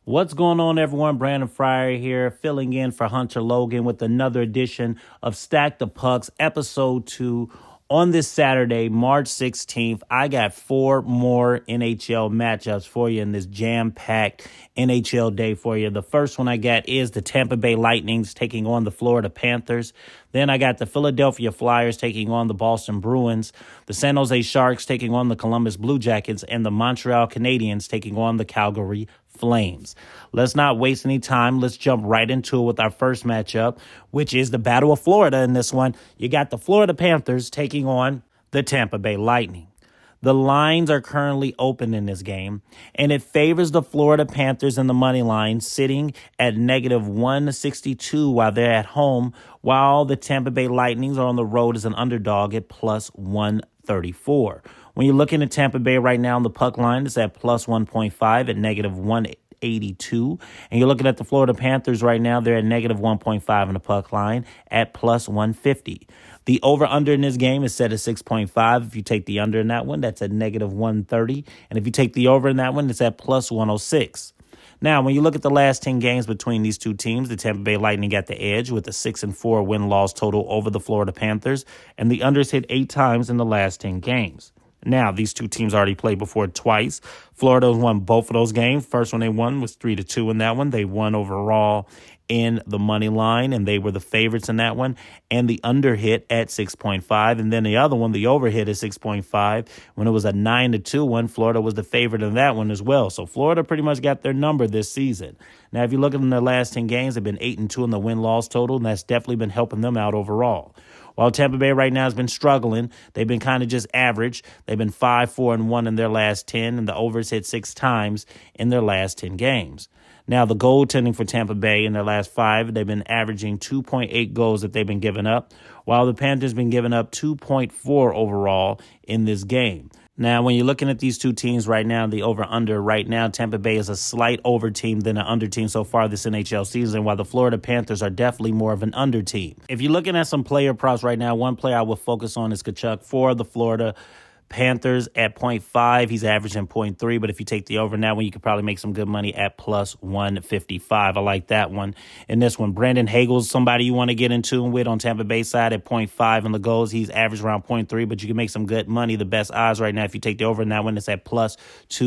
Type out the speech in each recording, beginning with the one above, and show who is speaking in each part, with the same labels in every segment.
Speaker 1: What's going on, everyone? Brandon Fryer here, filling in for Hunter Logan with another edition of Stack the Pucks, episode 2. On this Saturday, March 16th, I got 4 more NHL matchups for you in this jam-packed NHL day for you. The first one I got is the Tampa Bay Lightnings taking on the Florida Panthers. Then I got the Philadelphia Flyers taking on the Boston Bruins, the San Jose Sharks taking on the Columbus Blue Jackets, and the Montreal Canadiens taking on the Calgary Flames. Let's not waste any time. Let's jump right into it with our first matchup, which is the Battle of Florida. In this one, you got the Florida Panthers taking on the Tampa Bay Lightning. The lines are currently open in this game, and it favors the Florida Panthers in the money line, sitting at negative 162 while they're at home, while the Tampa Bay Lightnings are on the road as an underdog at plus 134. When you're looking at Tampa Bay right now on the puck line, it's at plus 1.5 at negative 182. And you're looking at the Florida Panthers right now, they're at negative 1.5 in the puck line at plus 150. The over-under in this game is set at 6.5. If you take the under in that one, that's at negative 130. And if you take the over in that one, it's at plus 106. Now, when you look at the last 10 games between these two teams, the Tampa Bay Lightning got the edge with a 6-4 win-loss total over the Florida Panthers, and the unders hit 8 times in the last 10 games. Now, these two teams already played before twice. Florida won both of those games. First one they won was 3-2 in that one. They won overall in the money line, and they were the favorites in that one. And the under hit at 6.5. And then the other one, the over hit at 6.5. When it was a 9-2 one, Florida was the favorite in that one as well. So Florida pretty much got their number this season. Now, if you look at them, their last 10 games, they've been 8-2 in the win-loss total, and that's definitely been helping them out overall. While Tampa Bay right now has been struggling, they've been kind of just average. They've been 5-4-1 in their last 10, and the overs hit 6 times in their last 10 games. Now, the goaltending for Tampa Bay in their last 5, they've been averaging 2.8 goals that they've been giving up, while the Panthers been giving up 2.4 overall in this game. Now, when you're looking at these two teams right now, the over-under right now, Tampa Bay is a slight over team than an under team so far this NHL season, while the Florida Panthers are definitely more of an under team. If you're looking at some player props right now, one player I will focus on is Tkachuk for the Florida Panthers at 0.5. He's averaging 0.3, but if you take the over in that one, you could probably make some good money at plus 155. I like that one. In this one, Brandon Hagel's somebody you want to get into with on Tampa Bay side at 0.5 in the goals. He's averaged around 0.3, but you can make some good money. The best odds right now, if you take the over in that one, it's at plus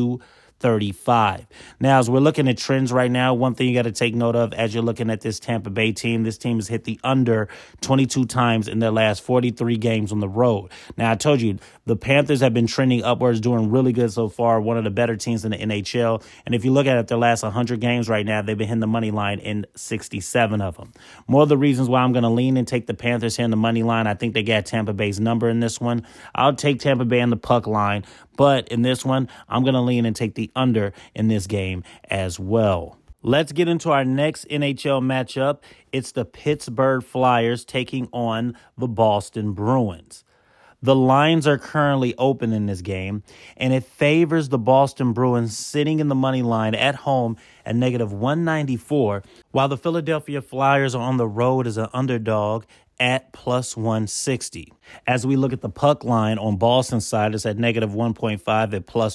Speaker 1: 235. Now, as we're looking at trends right now, one thing you got to take note of as you're looking at this Tampa Bay team, this team has hit the under 22 times in their last 43 games on the road. Now, I told you, the Panthers have been trending upwards, doing really good so far, one of the better teams in the NHL. And if you look at it, their last 100 games right now, they've been hitting the money line in 67 of them. More of the reasons why I'm going to lean and take the Panthers here in the money line, I think they got Tampa Bay's number in this one. I'll take Tampa Bay in the puck line, but in this one, I'm going to lean and take the under in this game as well. Let's get into our next NHL matchup. It's the Pittsburgh Flyers taking on the Boston Bruins. The lines are currently open in this game, and it favors the Boston Bruins sitting in the money line at home at negative 194, while the Philadelphia Flyers are on the road as an underdog at plus 160. As we look at the puck line on Boston's side, it's at negative 1.5 at plus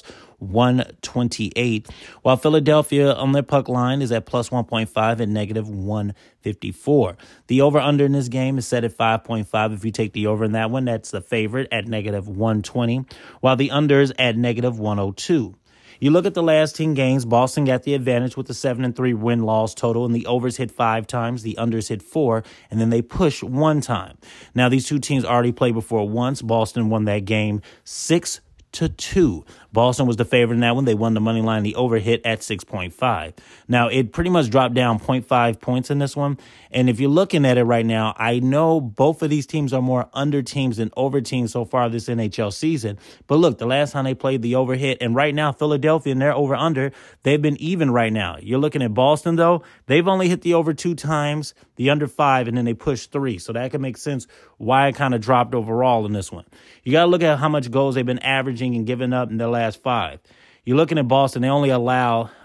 Speaker 1: 128, while Philadelphia on their puck line is at plus 1.5 at negative 154. The over-under in this game is set at 5.5. If you take the over in that one, that's the favorite at negative 120, while the under is at negative 102. You look at the last 10 games, Boston got the advantage with the 7-3 win-loss total, and the overs hit 5 times, the unders hit 4, and then they push 1 time. Now, these two teams already played before once. Boston won that game 6-2. Boston was the favorite in that one. They won the money line. The over hit at 6.5. Now, it pretty much dropped down 0.5 points in this one. And if you're looking at it right now, I know both of these teams are more under teams than over teams so far this NHL season. But look, the last time they played, the over hit. And right now, Philadelphia and their over under, they've been even right now. You're looking at Boston, though. They've only hit the over 2 times, the under 5, and then they pushed 3. So that can make sense why it kind of dropped overall in this one. You got to look at how much goals they've been averaging and giving up in their last 5. You're looking at Boston, they only allow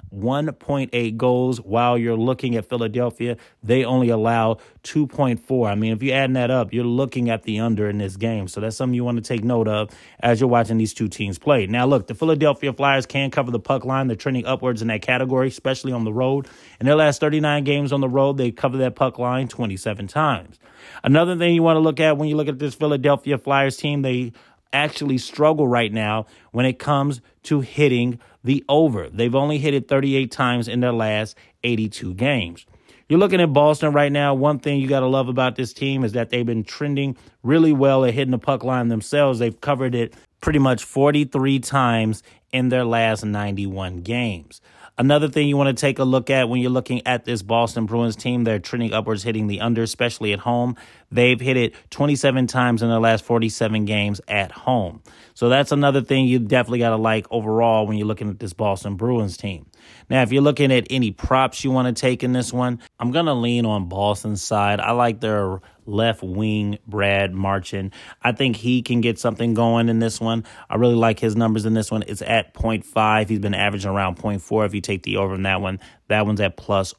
Speaker 1: 1.8 goals, while you're looking at Philadelphia, they only allow 2.4. I mean, if you're adding that up, you're looking at the under in this game. So that's something you want to take note of as you're watching these two teams play. Now, look, the Philadelphia Flyers can cover the puck line. They're trending upwards in that category, especially on the road. In their last 39 games on the road, they cover that puck line 27 times. Another thing you want to look at when you look at this Philadelphia Flyers team, they actually struggle right now when it comes to hitting the over. They've only hit it 38 times in their last 82 games. You're looking at Boston right now. One thing you got to love about this team is that they've been trending really well at hitting the puck line themselves. They've covered it pretty much 43 times in their last 91 games. Another thing you want to take a look at when you're looking at this Boston Bruins team, they're trending upwards, hitting the under, especially at home. They've hit it 27 times in their last 47 games at home. So that's another thing you definitely got to like overall when you're looking at this Boston Bruins team. Now, if you're looking at any props you want to take in this one, I'm going to lean on Boston's side. I like their left wing, Brad Marchand. I think he can get something going in this one. I really like his numbers in this one. It's at 0.5. He's been averaging around 0.4 if you take the over in that one. That one's at plus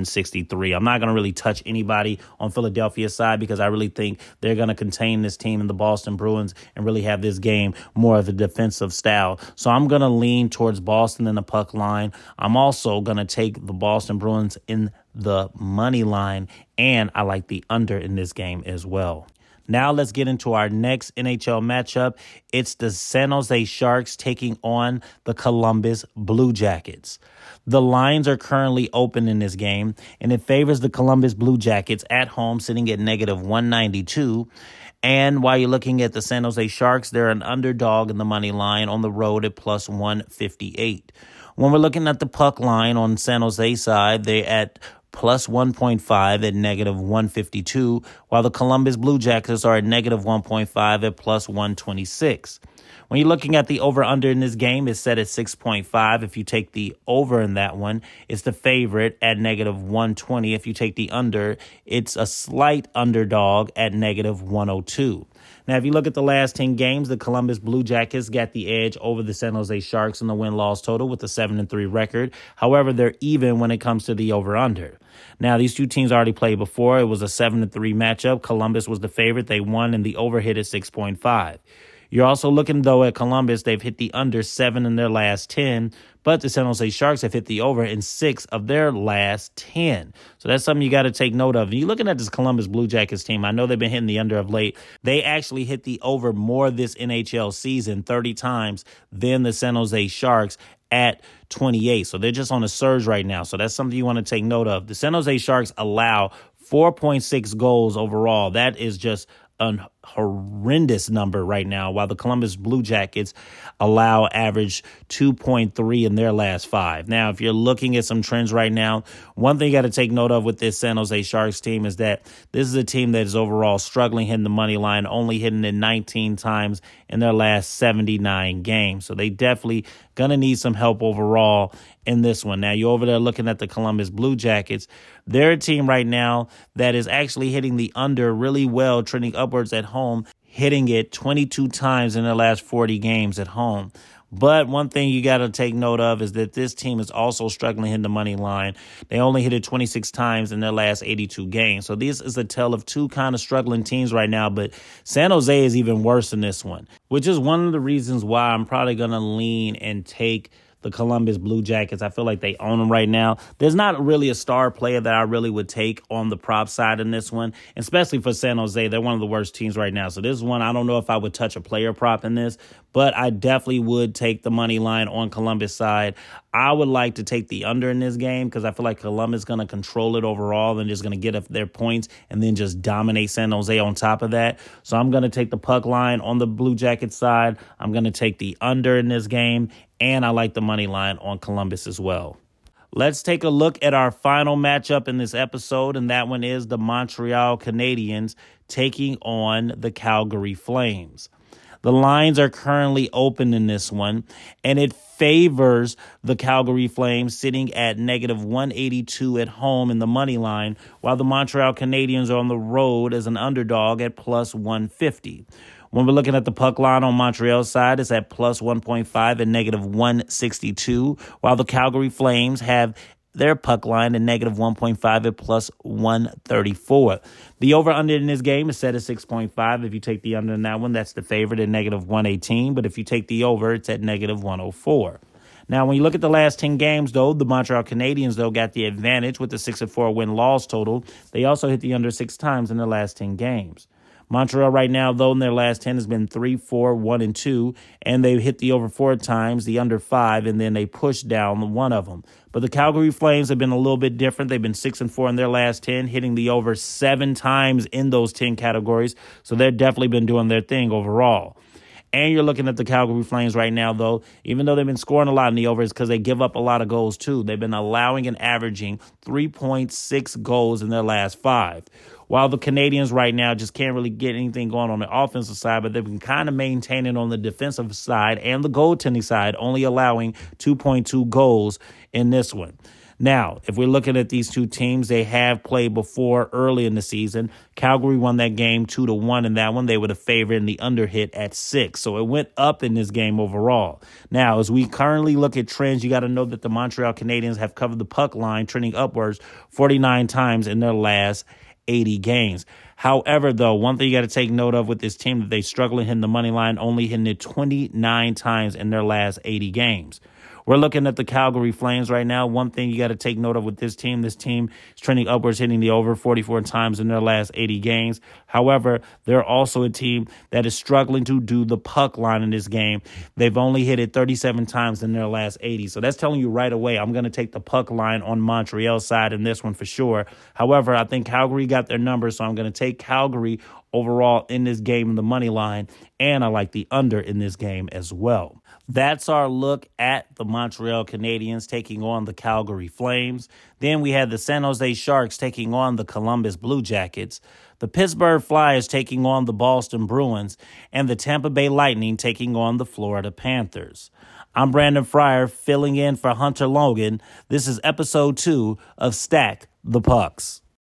Speaker 1: 163. I'm not going to really touch anybody on Philadelphia's side because I really think they're going to contain this team in the Boston Bruins and really have this game more of a defensive style. So I'm going to lean towards Boston in the puck line. I'm also going to take the Boston Bruins in the money line, and I like the under in this game as well. Now let's get into our next NHL matchup. It's the San Jose Sharks taking on the Columbus Blue Jackets. The lines are currently open in this game, and it favors the Columbus Blue Jackets at home, sitting at negative 192. And while you're looking at the San Jose Sharks, they're an underdog in the money line on the road at plus 158. When we're looking at the puck line on San Jose side, they're at plus 1.5 at negative 152, while the Columbus Blue Jackets are at negative 1.5 at plus 126. When you're looking at the over-under in this game, it's set at 6.5. If you take the over in that one, it's the favorite at negative 120. If you take the under, it's a slight underdog at negative 102. Now, if you look at the last 10 games, the Columbus Blue Jackets got the edge over the San Jose Sharks in the win-loss total with a 7-3 record. However, they're even when it comes to the over-under. Now, these two teams already played before. It was a 7-3 matchup. Columbus was the favorite. They won, and the over hit at 6.5. You're also looking, though, at Columbus. They've hit the under 7 in their last 10, but the San Jose Sharks have hit the over in 6 of their last 10. So that's something you got to take note of. And you're looking at this Columbus Blue Jackets team. I know they've been hitting the under of late. They actually hit the over more this NHL season, 30 times, than the San Jose Sharks at 28. So they're just on a surge right now. So that's something you want to take note of. The San Jose Sharks allow 4.6 goals overall. That is just a horrendous number right now, while the Columbus Blue Jackets allow average 2.3 in their last 5. Now, if you're looking at some trends right now, one thing you got to take note of with this San Jose Sharks team is that this is a team that is overall struggling hitting the money line, only hitting it 19 times in their last 79 games. So they definitely going to need some help overall in this one. Now, you're over there looking at the Columbus Blue Jackets. They're a team right now that is actually hitting the under really well, trending upwards at home, hitting it 22 times in their last 40 games at home. But one thing you got to take note of is that this team is also struggling hitting the money line. They only hit it 26 times in their last 82 games. So this is a tale of two kind of struggling teams right now. But San Jose is even worse in this one, which is one of the reasons why I'm probably going to lean and take the Columbus Blue Jackets. I feel like they own them right now. There's not really a star player that I really would take on the prop side in this one, especially for San Jose. They're one of the worst teams right now. So this is one, I don't know if I would touch a player prop in this, but I definitely would take the money line on Columbus side. I would like to take the under in this game because I feel like Columbus is going to control it overall and just going to get up their points and then just dominate San Jose on top of that. So I'm going to take the puck line on the Blue Jackets side. I'm going to take the under in this game, and I like the money line on Columbus as well. Let's take a look at our final matchup in this episode, and that one is the Montreal Canadiens taking on the Calgary Flames. The lines are currently open in this one, and it favors the Calgary Flames sitting at negative 182 at home in the money line, while the Montreal Canadiens are on the road as an underdog at plus 150. When we're looking at the puck line on Montreal's side, it's at plus 1.5 and negative 162, while the Calgary Flames have their puck line at negative 1.5 at plus 134. The over-under in this game is set at 6.5. If you take the under in that one, that's the favorite at negative 118. But if you take the over, it's at negative 104. Now, when you look at the last 10 games, though, the Montreal Canadiens, though, got the advantage with the 6-4 win-loss total. They also hit the under 6 times in the last 10 games. Montreal right now, though, in their last 10 has been 3-4, 1-2, and they've hit the over 4 times, the under 5, and then they pushed down one of them. But the Calgary Flames have been a little bit different. They've been 6-4 in their last 10, hitting the over 7 times in those 10 categories. So they've definitely been doing their thing overall. And you're looking at the Calgary Flames right now, though, even though they've been scoring a lot in the overs because they give up a lot of goals, too. They've been allowing and averaging 3.6 goals in their last 5. While the Canadiens right now just can't really get anything going on the offensive side, but they've been kind of maintaining on the defensive side and the goaltending side, only allowing 2.2 goals in this one. Now, if we're looking at these two teams, they have played before early in the season. Calgary won that game 2-1 in that one. They were the favorite in the under hit at 6. So it went up in this game overall. Now, as we currently look at trends, you got to know that the Montreal Canadiens have covered the puck line, trending upwards 49 times in their last 80 games. However, though, one thing you got to take note of with this team that they struggle hitting the money line, only hitting it 29 times in their last 80 games. We're looking at the Calgary Flames right now. One thing you got to take note of with this team is trending upwards, hitting the over 44 times in their last 80 games. However, they're also a team that is struggling to do the puck line in this game. They've only hit it 37 times in their last 80. So that's telling you right away, I'm going to take the puck line on Montreal's side in this one for sure. However, I think Calgary got their numbers, so I'm going to take Calgary overall in this game in the money line, and I like the under in this game as well. That's our look at the Montreal Canadiens taking on the Calgary Flames. Then we had the San Jose Sharks taking on the Columbus Blue Jackets, the Pittsburgh Flyers taking on the Boston Bruins, and the Tampa Bay Lightning taking on the Florida Panthers. I'm Brandon Fryer, filling in for Hunter Logan. This is episode 2 of Stack the Pucks.